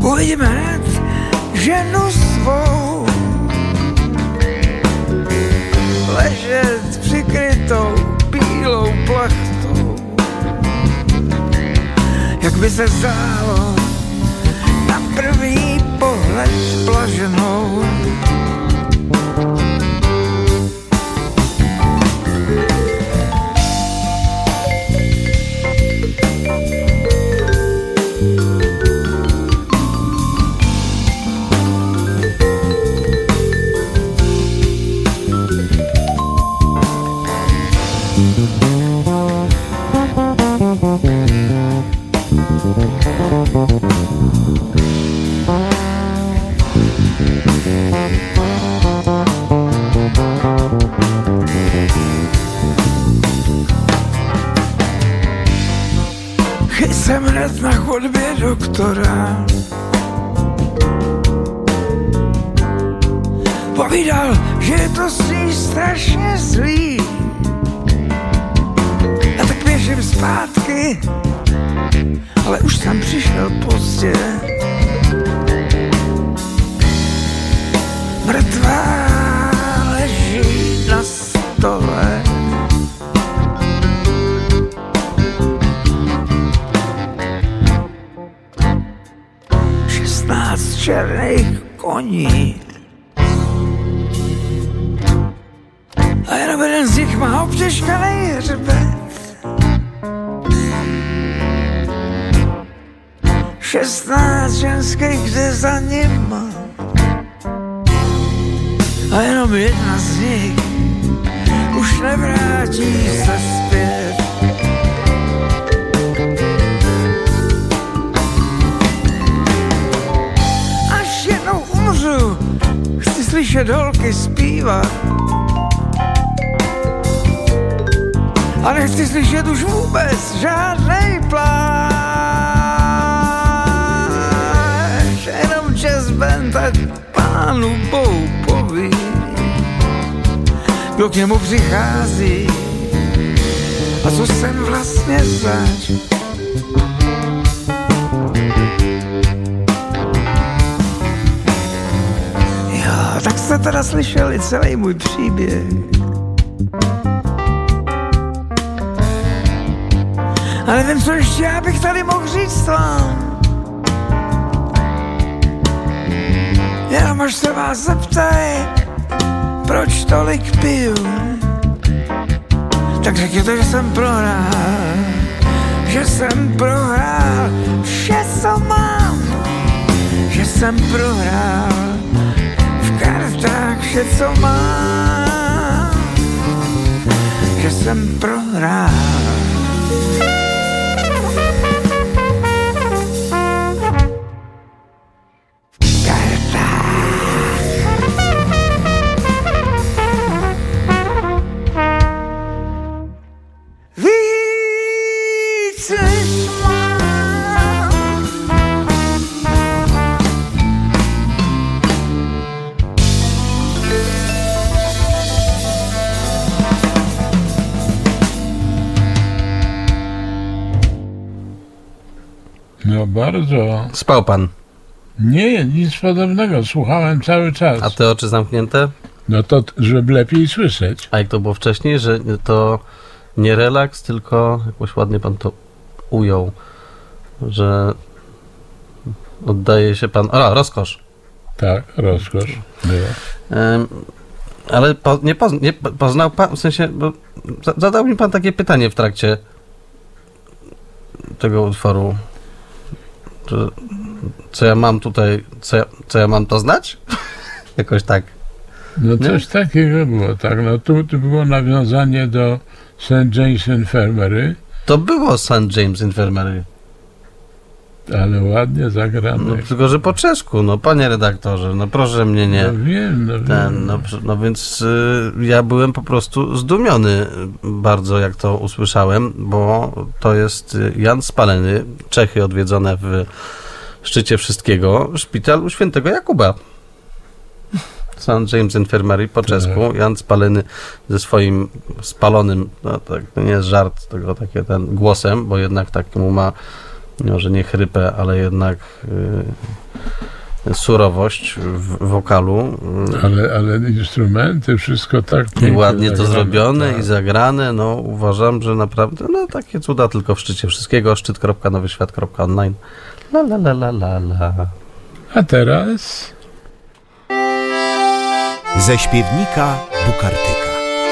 uvidím hned ženu svou ležet přikrytou bílou plachtou, jak by se zdálo na první pohled blaženou. Jsem hned na chodbě doktora, povídal, že je to s ní strašně zlý. A tak běžím zpátky, ale už jsem přišel pozdě. Mrtvá leží na stole, 16 černých koní a jenom jeden z nich má obtěžkaný hřbet. 16 ženských jde za nima a jenom jedna z nich už nevrátí se zpět. Až jednou umřu, chci slyšet holky zpívat a nechci slyšet už vůbec žádnej pláč. Jenom jazz band tak pánu Bohu poví, kdo k němu přichází a co jsem vlastně zač. Jo, tak jste teda slyšeli celý můj příběh. A nevím, co ještě já bych tady mohl říct vám. Jenom až se vás zeptají, proč tolik piju, tak řekněte, že jsem prohrál, že jsem prohrál vše, co mám, že jsem prohrál v kartách vše, co mám, že jsem prohrál. No bardzo. Spał pan? Nie, nic podobnego. Słuchałem cały czas. A te oczy zamknięte? No to, żeby lepiej słyszeć. A jak to było wcześniej, że to nie relaks, tylko jakoś ładnie pan to ujął, że oddaje się pan... rozkosz. Tak, rozkosz była. Ale nie poznał pan, w sensie, bo zadał mi pan takie pytanie w trakcie tego utworu, że co ja mam tutaj, co ja mam to znać? Jakoś tak. No coś takiego było, tak. No tu było nawiązanie do St. James Infirmary. To było St. James Infirmary. Ale ładnie zagrane. No, tylko, że po czesku, no panie redaktorze, no proszę mnie nie... No wiem. No więc ja byłem po prostu zdumiony bardzo, jak to usłyszałem, bo to jest Jan Spaleny, Czechy odwiedzone w szczycie wszystkiego, szpital u świętego Jakuba. St. James Infirmary po czesku, Jan Spaleny ze swoim spalonym, no tak, to nie jest żart, tylko takie ten głosem, bo jednak tak mu ma może nie chrypę, ale jednak surowość w wokalu. Ale instrumenty, wszystko tak i ładnie to zrobione, tak. I zagrane, no uważam, że naprawdę, no takie cuda tylko w szczycie wszystkiego, szczyt.nowyświat.online. La la la la la la. A teraz ze śpiewnika Bukartyka.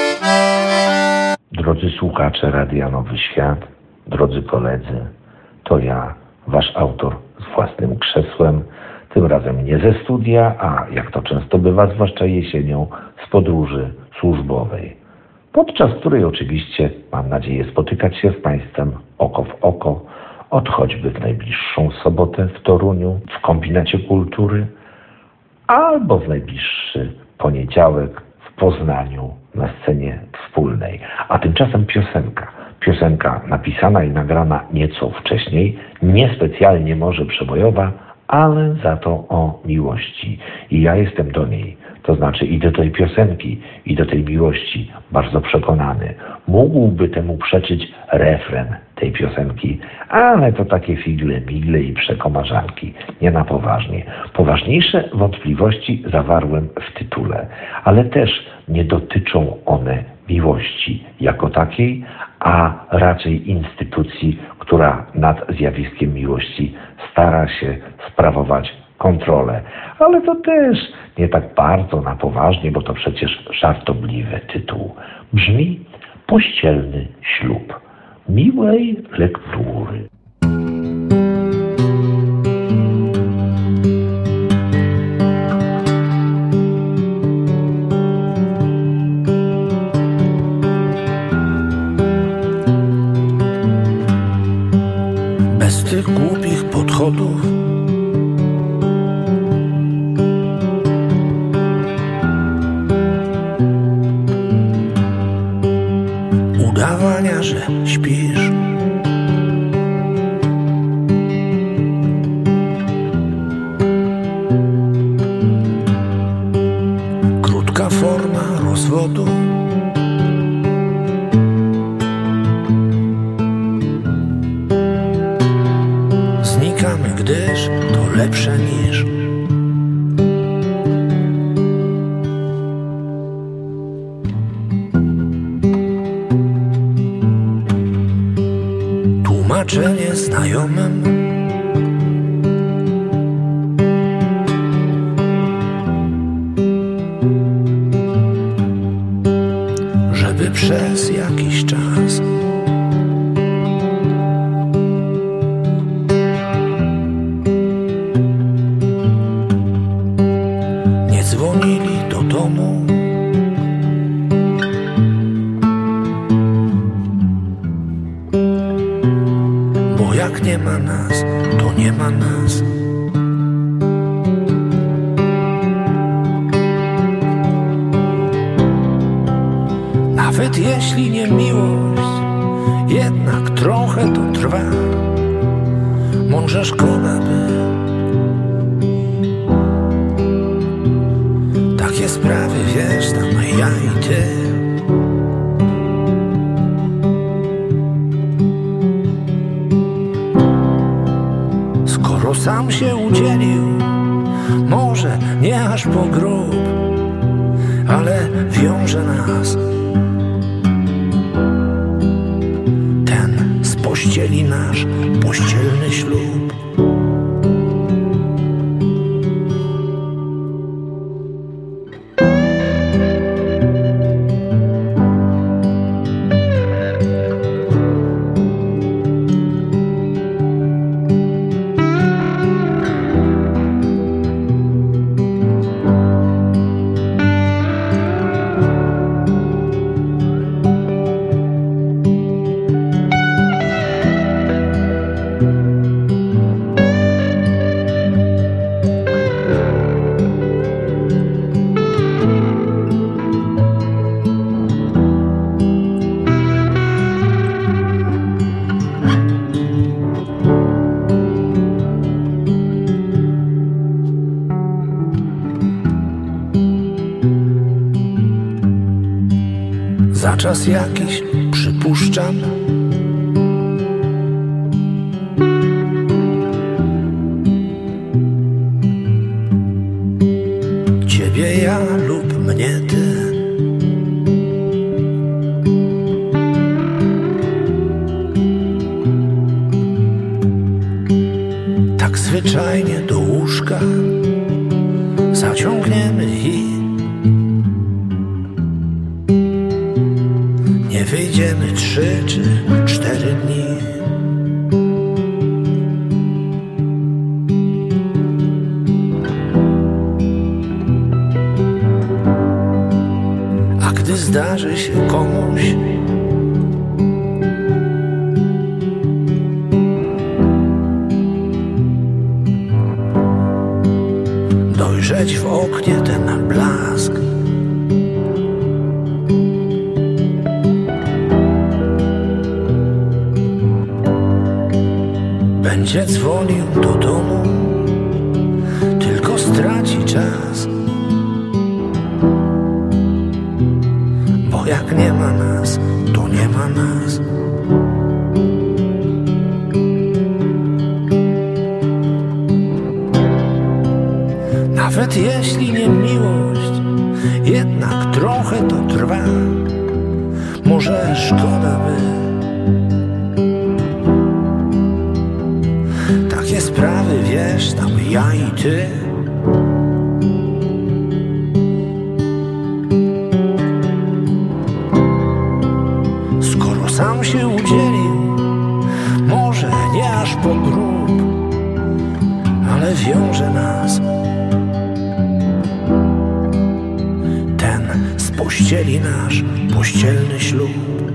Drodzy słuchacze Radia Nowy Świat, drodzy koledzy, to ja, wasz autor z własnym krzesłem, tym razem nie ze studia, a jak to często bywa, zwłaszcza jesienią, z podróży służbowej, podczas której oczywiście mam nadzieję spotykać się z Państwem oko w oko, od choćby w najbliższą sobotę w Toruniu, w Kombinacie Kultury, albo w najbliższy poniedziałek w Poznaniu na scenie wspólnej. A tymczasem piosenka napisana i nagrana nieco wcześniej, niespecjalnie może przebojowa, ale za to o miłości. I ja jestem do niej, to znaczy i do tej piosenki, i do tej miłości bardzo przekonany. Mógłby temu przeczyć refren tej piosenki, ale to takie figle, migle i przekomarzanki, nie na poważnie. Poważniejsze wątpliwości zawarłem w tytule, ale też nie dotyczą one miłości jako takiej, a raczej instytucji, która nad zjawiskiem miłości stara się sprawować kontrolę. Ale to też nie tak bardzo na poważnie, bo to przecież żartobliwy tytuł. Brzmi Pościelny ślub. Miłej lektury. Bez tych głupich podchodów, udawania, że śpisz, krótka forma rozwodu, znikamy, gdyż to lepsze niż tłumaczenie znajomym, żeby przez jakiś czas nie dzwonili do domu. Bo jak nie ma nas, to nie ma nas. Nawet jeśli nie miłość, jednak trochę to trwa. Może szkoda by takie sprawy, wiesz, tam ja i ty. Skoro sam się udzielił, może nie aż po grób, ale wiąże nas ten z pościeli nasz pościelny ślub. Za czas jakiś, przypuszczam, ja lub mnie ty. Tak zwyczajnie do łóżka zaciągniemy i nie wyjdziemy 3 czy 4 dni. A gdy zdarzy się komuś dojrzeć w oknie ten blask, będzie dzwonił do domu, tylko straci czas, bo jak nie ma nas, to nie ma nas. Nawet jeśli nie miłość, jednak trochę to trwa. Może szkoda by takie sprawy, wiesz, tam ja i ty. Skoro sam się udzielił, może nie aż po grób, ale wiąże nas z pościeli nasz pościelny ślub.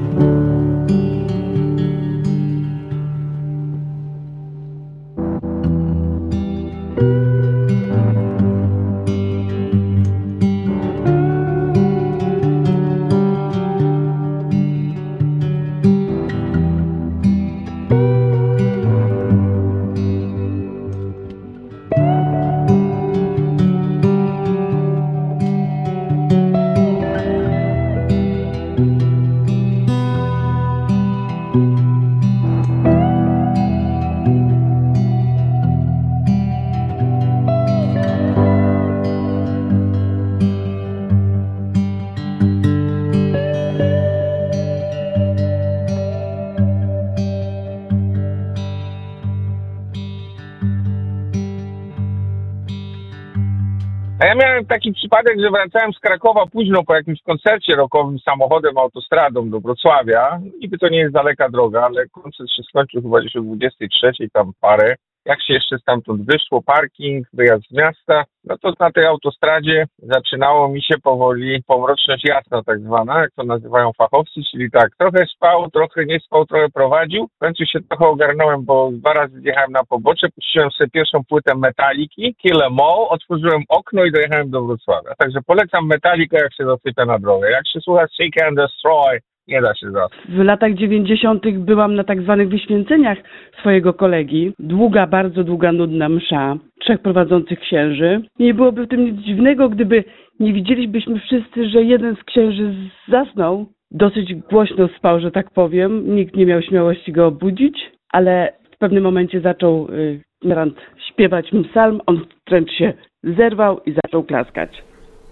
A ja miałem taki przypadek, że wracałem z Krakowa późno po jakimś koncercie rockowym samochodem, autostradą do Wrocławia. Niby to nie jest daleka droga, ale koncert się skończył chyba gdzieś o 23:00 tam parę. Jak się jeszcze stamtąd wyszło, parking, wyjazd z miasta, no to na tej autostradzie zaczynało mi się powoli pomroczność jasna tak zwana, jak to nazywają fachowcy, czyli tak, trochę spał, trochę nie spał, trochę prowadził. W końcu się trochę ogarnąłem, bo 2 razy zjechałem na pobocze, puściłem sobie pierwszą płytę Metaliki, Kill 'Em All, otworzyłem okno i dojechałem do Wrocławia. Także polecam Metalikę, jak się zasypia na drogę. Jak się słucha Seek and Destroy, nie da się zasypać. W latach 90. byłam na tak zwanych wyświęceniach swojego kolegi. Bardzo długa, nudna msza. 3 prowadzących księży. Nie byłoby w tym nic dziwnego, gdyby nie widzielibyśmy wszyscy, że jeden z księży zasnął. Dosyć głośno spał, że tak powiem. Nikt nie miał śmiałości go obudzić, ale w pewnym momencie zaczął Rand śpiewać psalm. On wręcz się zerwał i zaczął klaskać.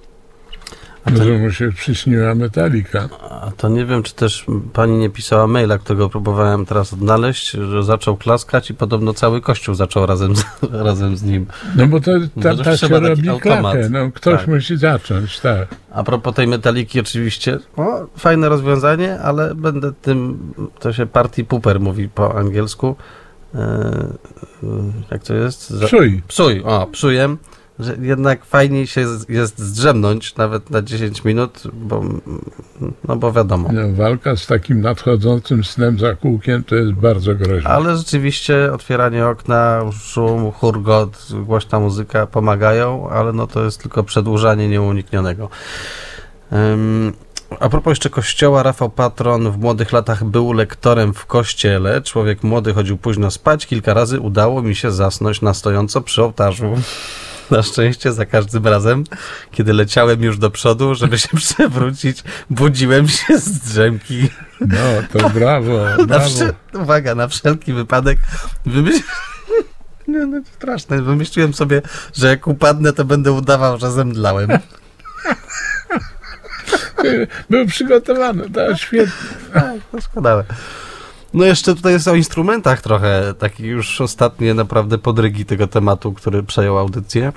Może mu się przyśniła Metalika. A to nie wiem, czy też pani nie pisała maila, którego próbowałem teraz odnaleźć, że zaczął klaskać i podobno cały kościół zaczął razem z nim. No bo to tak się robi klakę. No, ktoś musi zacząć, tak. A propos tej Metaliki oczywiście, fajne rozwiązanie, ale będę to się party pooper mówi po angielsku. Jak to jest? Psuję. Że jednak fajniej się jest zdrzemnąć nawet na 10 minut, bo wiadomo. No, walka z takim nadchodzącym snem za kółkiem to jest bardzo groźne. Ale rzeczywiście otwieranie okna, szum, hurgot, głośna muzyka pomagają, ale no to jest tylko przedłużanie nieuniknionego. A propos jeszcze kościoła, Rafał Patron w młodych latach był lektorem w kościele. Człowiek młody chodził późno spać. Kilka razy udało mi się zasnąć na stojąco przy ołtarzu. Na szczęście za każdym razem, kiedy leciałem już do przodu, żeby się przewrócić, budziłem się z drzemki. No, to brawo. Uwaga, na wszelki wypadek straszne. Wymyśliłem sobie, że jak upadnę, to będę udawał, że zemdlałem. Był przygotowany, to świetnie. Tak, doskonale. No jeszcze tutaj jest o instrumentach trochę, takie już ostatnie naprawdę podrygi tego tematu, który przejął audycję.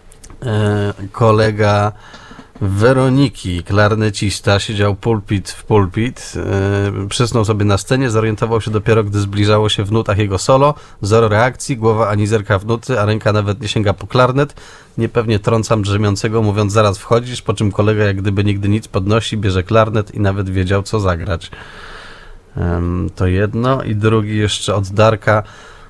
Kolega Weroniki, klarnecista, siedział pulpit w pulpit, przysnął sobie na scenie, zorientował się dopiero, gdy zbliżało się w nutach jego solo, zero reakcji, głowa ani zerka w nuty, a ręka nawet nie sięga po klarnet. Niepewnie trącam drzemiącego, mówiąc zaraz wchodzisz, po czym kolega jak gdyby nigdy nic podnosi, bierze klarnet i nawet wiedział co zagrać. To jedno. I drugi jeszcze od Darka.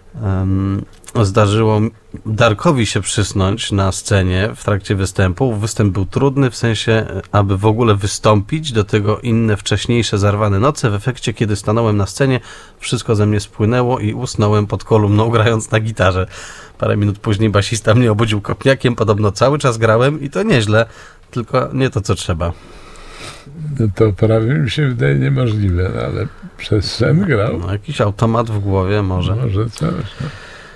Zdarzyło Darkowi się przysnąć na scenie w trakcie występu. Występ był trudny, w sensie, aby w ogóle wystąpić, do tego inne wcześniejsze zarwane noce. W efekcie, kiedy stanąłem na scenie, wszystko ze mnie spłynęło i usnąłem pod kolumną, grając na gitarze. Parę minut później basista mnie obudził kopniakiem, podobno cały czas grałem i to nieźle, tylko nie to, co trzeba. No to prawie mi się wydaje niemożliwe, ale przez sen grał. No, jakiś automat w głowie może. Może coś. No.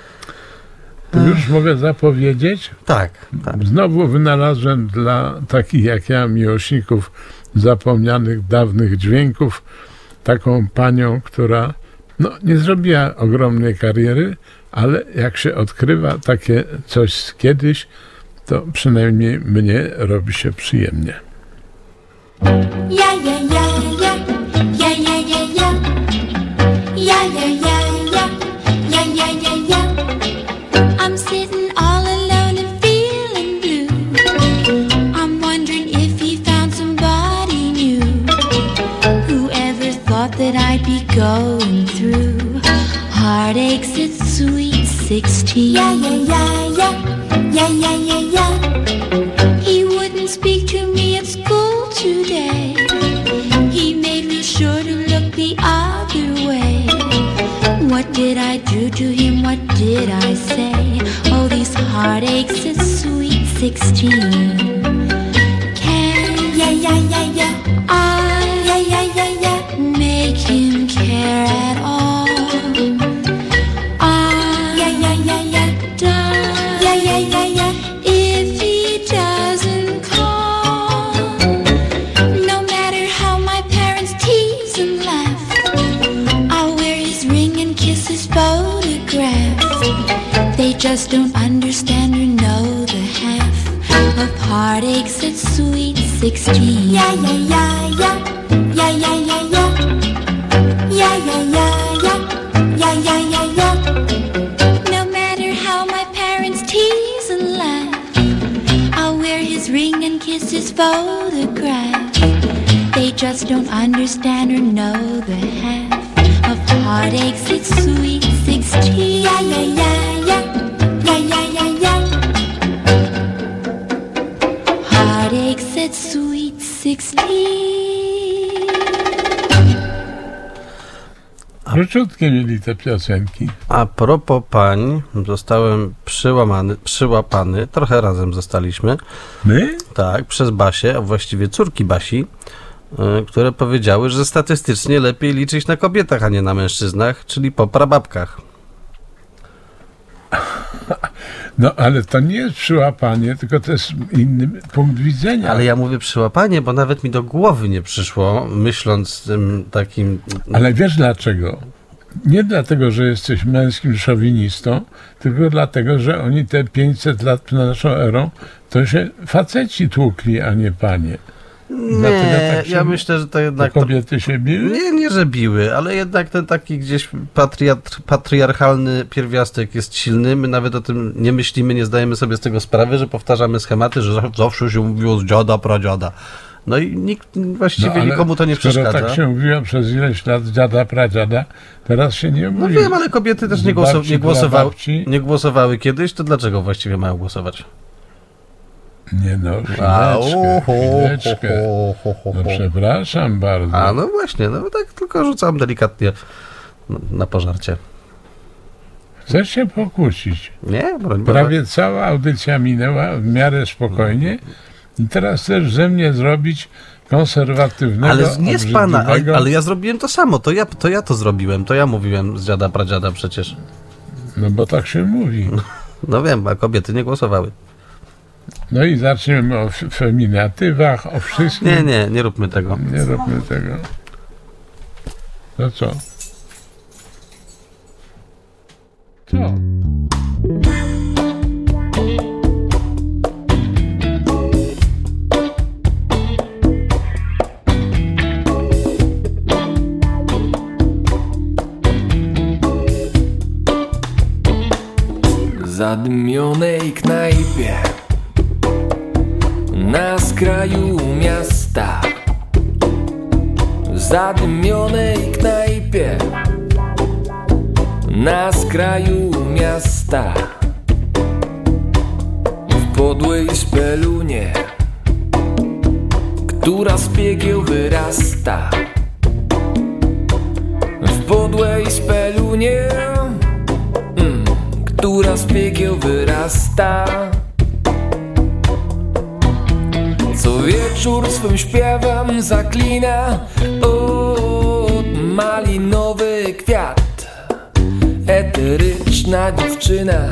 To już mogę zapowiedzieć? Tak. Znowu wynalazłem dla takich jak ja, miłośników zapomnianych dawnych dźwięków, taką panią, która nie zrobiła ogromnej kariery, ale jak się odkrywa takie coś z kiedyś, to przynajmniej mnie robi się przyjemnie. Ja, ja, ja, ja, ja, ja, ja, ja, ja, ja, ja, ja, ja, ja, ja, ja. I'm sitting all alone and feeling blue. I'm wondering if he found somebody new. Whoever thought that I'd be going through heartaches at sweet 16. Yeah, yeah, yeah, yeah, yeah, yeah, yeah, yeah. He wouldn't speak to me at school today. He made me sure to look the other way. What did I do to him? What did I say? Oh, these heartaches at sweet 16. Can yeah, yeah, yeah, yeah. I yeah, yeah, yeah, yeah. Make him care at all? Yeah, yeah, yeah, yeah. Does yeah, yeah, yeah, yeah. If he doesn't call, no matter how my parents tease and laugh, I'll wear his ring and kiss his photograph. They just don't understand or know the half of heartaches at sweet 16. Yeah, yeah, yeah, yeah, yeah, yeah, yeah, yeah, yeah, yeah, yeah, yeah, yeah, yeah, yeah. No matter how my parents tease and laugh, I'll wear his ring and kiss his photograph. They just don't understand or know the half of heartaches at sweet 16. Yeah, yeah, yeah, yeah, yeah, yeah, yeah, yeah. Heartaches at sweet 16. Króciutkie mieli te piosenki. A propos pań, zostałem przyłapany, trochę razem zostaliśmy. My? Tak, przez Basię, a właściwie córki Basi, które powiedziały, że statystycznie lepiej liczyć na kobietach, a nie na mężczyznach, czyli po prababkach. No, ale to nie jest przyłapanie, tylko to jest inny punkt widzenia. Ale ja mówię przyłapanie, bo nawet mi do głowy nie przyszło, myśląc tym takim... Ale wiesz dlaczego? Nie dlatego, że jesteś męskim szowinistą, tylko dlatego, że oni te 500 lat przed naszą erą, to się faceci tłukli, a nie panie. Nie, tak ja myślę, że to jednak... Kobiety się biły? Nie, że biły, ale jednak ten taki gdzieś patriarchalny pierwiastek jest silny. My nawet o tym nie myślimy, nie zdajemy sobie z tego sprawy, że powtarzamy schematy, że zawsze się mówiło z dziada, pradziada. No i nikt właściwie nikomu to nie przeszkadza. Tak się mówiło przez ileś lat dziada, pradziada, teraz się nie mówi. No wiem, ale kobiety też nie głosowały kiedyś, to dlaczego właściwie mają głosować? Nie no, chwileczkę. No przepraszam bardzo. A no właśnie, no tak tylko rzucam delikatnie na pożarcie. Chcesz się pokłócić? Nie, broń prawie cała audycja minęła w miarę spokojnie i teraz chcesz ze mnie zrobić konserwatywnego, ale nie z pana, ale ja zrobiłem to samo, to ja to zrobiłem, to ja mówiłem z dziada, pradziada przecież. No bo tak się mówi. No wiem, a kobiety nie głosowały. No i zaczniemy o feminatywach, o wszystkim. Nie róbmy tego. Nie róbmy tego. To co? Co? W zadymionej knajpie na skraju miasta, w zadymionej knajpie na skraju miasta, w podłej spelunie, która z piekieł wyrasta, w podłej spelunie, która z piekieł wyrasta. Co wieczór swym śpiewem zaklina malinowy kwiat, eteryczna dziewczyna.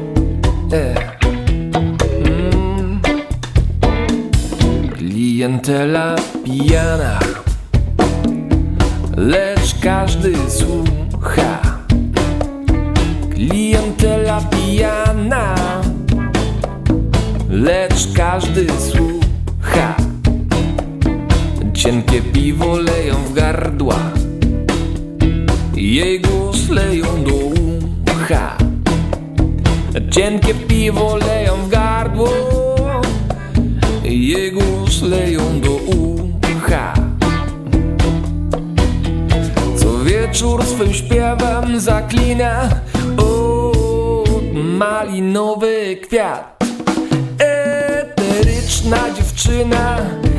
Klientela pijana, lecz każdy słucha. Klientela pijana, lecz każdy słucha. Cienkie piwo leją w gardła, jej głos leją do ucha. Cienkie piwo leją w gardło, jej głos leją do ucha. Co wieczór swym śpiewem zaklina malinowy kwiat, eteryczna dziewczyna.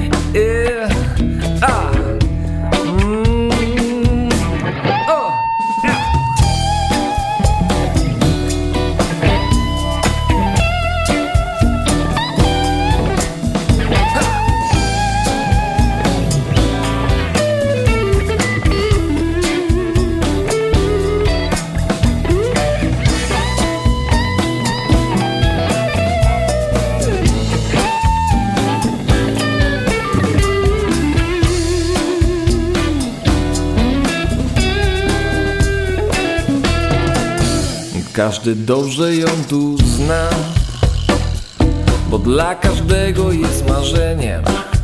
Każdy dobrze ją tu zna, bo dla każdego jest marzeniem.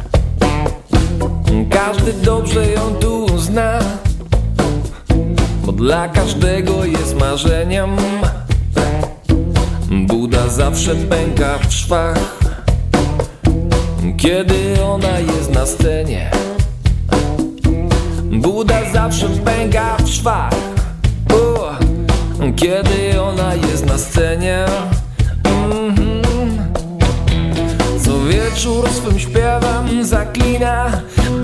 Każdy dobrze ją tu zna, bo dla każdego jest marzeniem. Buda zawsze pęka w szwach, kiedy ona jest na scenie. Buda zawsze pęka w szwach, kiedy ona jest na scenie. Co wieczór swym śpiewem zaklina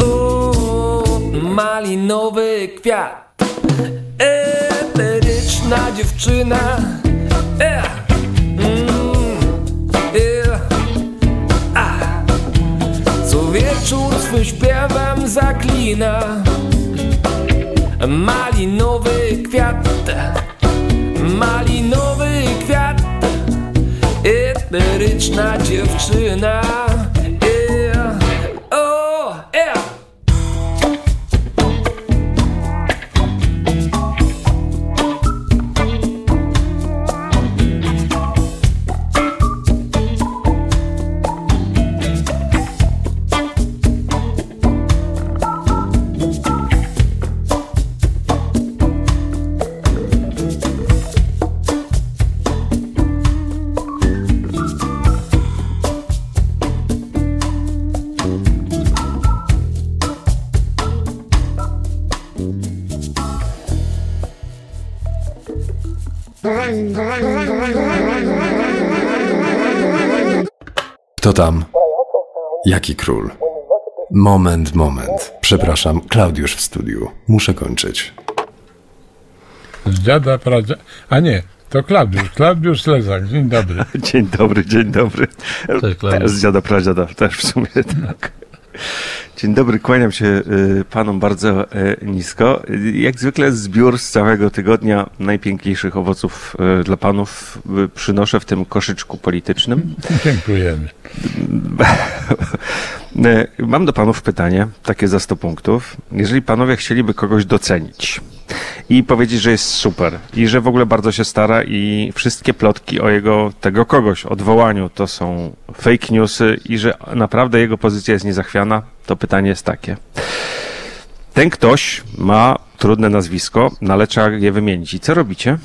malinowy kwiat, eteryczna dziewczyna. Co wieczór swym śpiewem zaklina malinowy kwiat, malinowy kwiat, eteryczna dziewczyna. Kto tam? Jaki król? Moment. Przepraszam, Klaudiusz w studiu. Muszę kończyć. Z dziada pradziada... A nie, to Klaudiusz Lezak. Dzień dobry. Dzień dobry. Cześć, Klaudiusz. Z dziada pradziada też w sumie, tak. Dzień dobry, kłaniam się panom bardzo nisko. Jak zwykle zbiór z całego tygodnia najpiękniejszych owoców dla panów przynoszę w tym koszyczku politycznym. Dziękujemy. Mam do panów pytanie, takie za 100 punktów. Jeżeli panowie chcieliby kogoś docenić i powiedzieć, że jest super i że w ogóle bardzo się stara i wszystkie plotki o tego kogoś, odwołaniu to są fake newsy i że naprawdę jego pozycja jest niezachwiana, to pytanie jest takie. Ten ktoś ma trudne nazwisko, no ale trzeba je wymienić. I co robicie?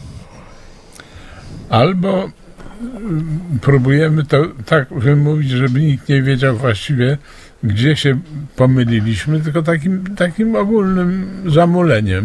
Albo próbujemy to tak wymówić, żeby nikt nie wiedział właściwie, gdzie się pomyliliśmy, tylko takim ogólnym zamuleniem.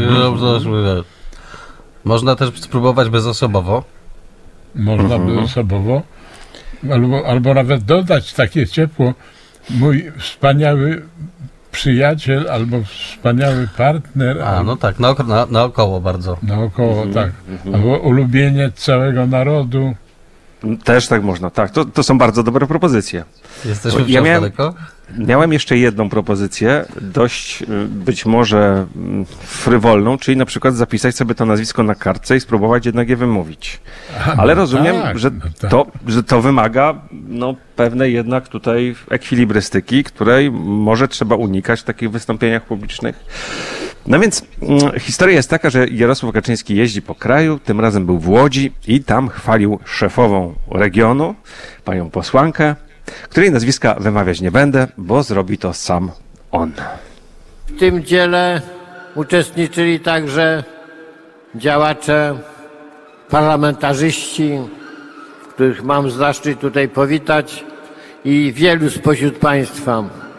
Można też spróbować bezosobowo. Można bezosobowo. Albo nawet dodać takie ciepło. Mój wspaniały przyjaciel albo wspaniały partner. No tak, naokoło bardzo. Naokoło, tak. Albo ulubieniec całego narodu. Też tak można, tak. To są bardzo dobre propozycje. Jesteśmy wciąż daleko? Miałem jeszcze jedną propozycję, dość być może frywolną, czyli na przykład zapisać sobie to nazwisko na kartce i spróbować jednak je wymówić. Ale rozumiem, że to wymaga pewnej jednak tutaj ekwilibrystyki, której może trzeba unikać w takich wystąpieniach publicznych. No więc historia jest taka, że Jarosław Kaczyński jeździ po kraju, tym razem był w Łodzi i tam chwalił szefową regionu, panią posłankę, której nazwiska wymawiać nie będę, bo zrobi to sam on. W tym dziele uczestniczyli także działacze, parlamentarzyści, których mam zaszczyt tutaj powitać i wielu spośród państwa.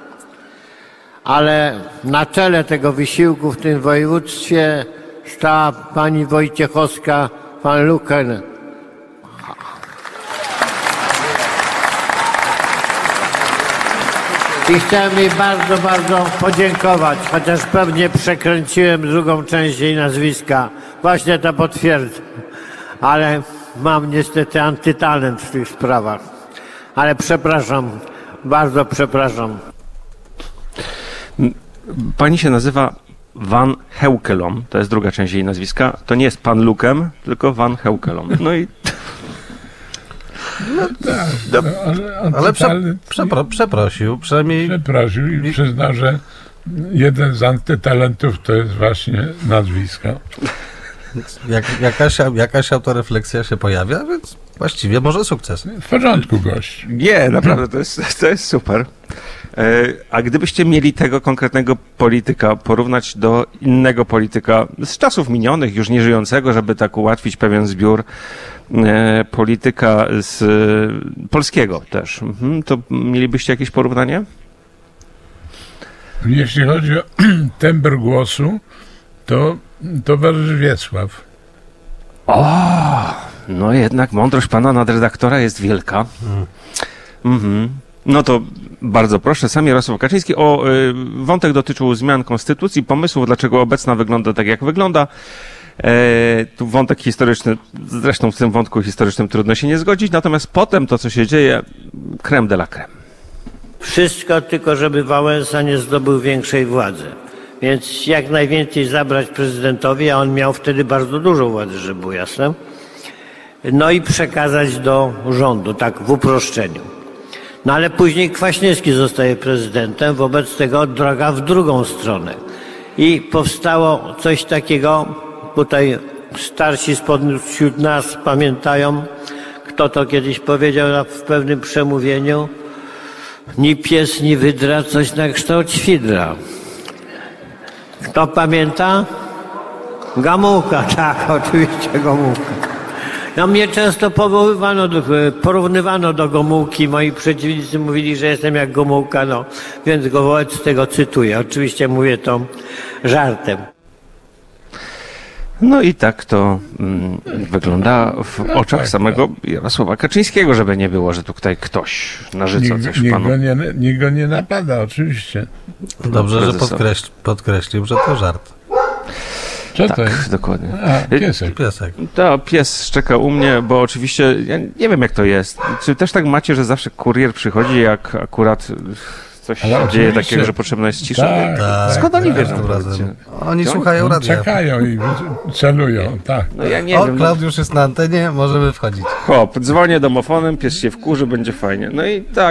Ale na czele tego wysiłku w tym województwie stała pani Wojciechowska van Luken. I chciałem jej bardzo, bardzo podziękować, chociaż pewnie przekręciłem drugą część jej nazwiska. Właśnie to potwierdzę. Ale mam niestety antytalent w tych sprawach. Ale przepraszam, bardzo przepraszam. Pani się nazywa Van Heukelom, to jest druga część jej nazwiska. To nie jest pan Lukem, tylko Van Heukelom. No i... ale przeprosił, przynajmniej... Przeprosił i przyznał, że jeden z antytalentów to jest właśnie nazwisko. Jakaś autorefleksja się pojawia, więc właściwie może sukces. W porządku, gość. Nie, naprawdę, to jest super. A gdybyście mieli tego konkretnego polityka porównać do innego polityka z czasów minionych, już nieżyjącego, żeby tak ułatwić pewien zbiór, polityka z polskiego też, to mielibyście jakieś porównanie? Jeśli chodzi o tembr głosu, to towarzysz Wiesław. No jednak mądrość pana nadredaktora jest wielka. No to bardzo proszę, sam Jarosław Kaczyński. Wątek dotyczył zmian konstytucji, pomysłów, dlaczego obecna wygląda tak, jak wygląda. Tu wątek historyczny, zresztą w tym wątku historycznym trudno się nie zgodzić, natomiast potem to, co się dzieje, crème de la crème. Wszystko tylko, żeby Wałęsa nie zdobył większej władzy. Więc jak najwięcej zabrać prezydentowi, a on miał wtedy bardzo dużo władzy, żeby było jasne, no i przekazać do rządu, tak w uproszczeniu. No ale później Kwaśniewski zostaje prezydentem, wobec tego droga w drugą stronę. I powstało coś takiego, tutaj starsi wśród nas pamiętają, kto to kiedyś powiedział w pewnym przemówieniu, ni pies, ni wydra, coś na kształt świdra. Kto pamięta? Gomułka, tak, oczywiście Gomułka. No mnie często porównywano do Gomułki, moi przeciwnicy mówili, że jestem jak Gomułka, no więc go wobec tego cytuję. Oczywiście mówię to żartem. No i tak to wygląda w oczach samego Jarosława Kaczyńskiego, żeby nie było, że tutaj ktoś narzuca coś panu. Nikt go nie napada, oczywiście. Dobrze, że podkreślił, że to żart. Co to jest? Dokładnie. Piesek. To pies szczeka u mnie, bo oczywiście, ja nie wiem jak to jest. Czy też tak macie, że zawsze kurier przychodzi, jak akurat coś się dzieje takiego, że potrzebna jest cisza? Tak, skąd oni wiedzą? Oni słuchają radia. Czekają i celują, tak. No ja nie wiem. Klaudiusz jest na antenie, możemy wchodzić. Hop, dzwonię domofonem, pies się wkurzy, będzie fajnie. No i tak.